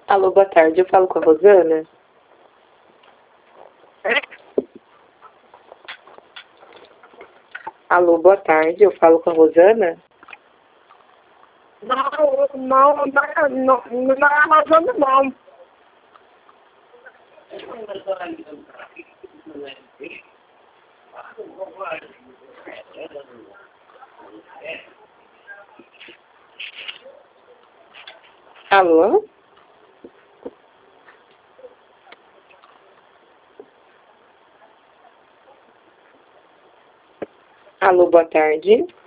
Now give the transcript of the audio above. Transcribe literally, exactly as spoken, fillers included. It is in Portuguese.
Alô, boa tarde. Eu falo com a Rosana? Alô, boa tarde. Eu falo com a Rosana? Não, não, não, não, não é Rosana, não. Alô? Alô, boa tarde.